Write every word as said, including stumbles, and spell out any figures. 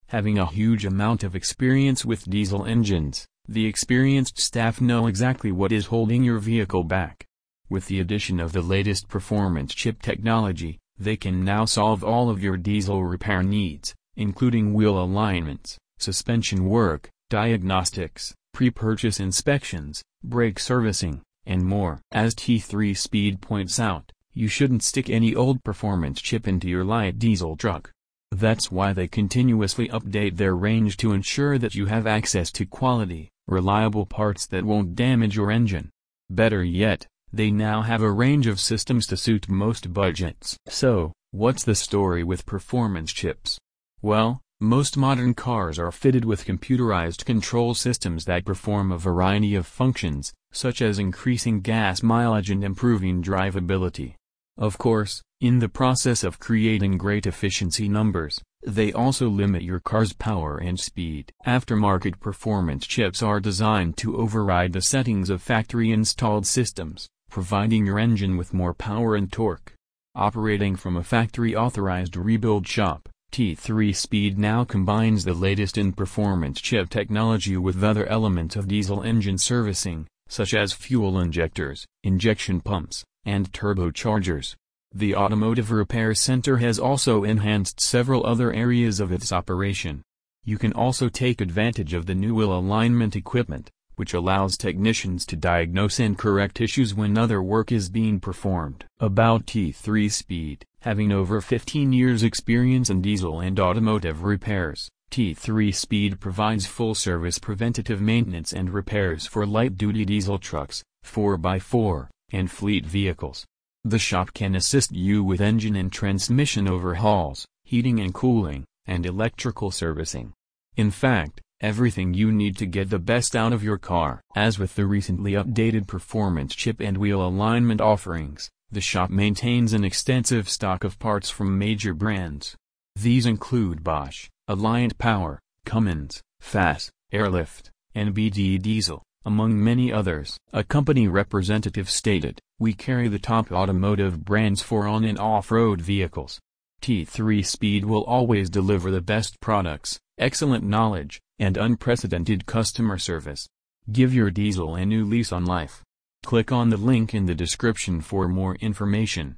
Having a huge amount of experience with diesel engines, the experienced staff know exactly what is holding your vehicle back. With the addition of the latest performance chip technology, they can now solve all of your diesel repair needs, including wheel alignments, suspension work, diagnostics, pre-purchase inspections, brake servicing, and more. As T three Speed points out, you shouldn't stick any old performance chip into your light diesel truck. That's why they continuously update their range to ensure that you have access to quality, reliable parts that won't damage your engine. Better yet, they now have a range of systems to suit most budgets. So, what's the story with performance chips? Well, most modern cars are fitted with computerized control systems that perform a variety of functions, such as increasing gas mileage and improving drivability. Of course, in the process of creating great efficiency numbers, they also limit your car's power and speed. Aftermarket performance chips are designed to override the settings of factory-installed systems, providing your engine with more power and torque. Operating from a factory-authorized rebuild shop, T three Speed now combines the latest in performance chip technology with other elements of diesel engine servicing, such as fuel injectors, injection pumps, and turbochargers. The Automotive Repair Center has also enhanced several other areas of its operation. You can also take advantage of the new wheel alignment equipment, which allows technicians to diagnose and correct issues when other work is being performed. About T three Speed, having over fifteen years experience in diesel and automotive repairs, T three Speed provides full-service preventative maintenance and repairs for light-duty diesel trucks, four by four, and fleet vehicles. The shop can assist you with engine and transmission overhauls, heating and cooling, and electrical servicing. In fact, everything you need to get the best out of your car. As with the recently updated performance chip and wheel alignment offerings, the shop maintains an extensive stock of parts from major brands. These include Bosch, Alliant Power, Cummins, F A S, Airlift, and B D Diesel, among many others. A company representative stated, "We carry the top automotive brands for on and off-road vehicles. T three Speed will always deliver the best products, excellent knowledge, and unprecedented customer service. Give your diesel a new lease on life." Click on the link in the description for more information.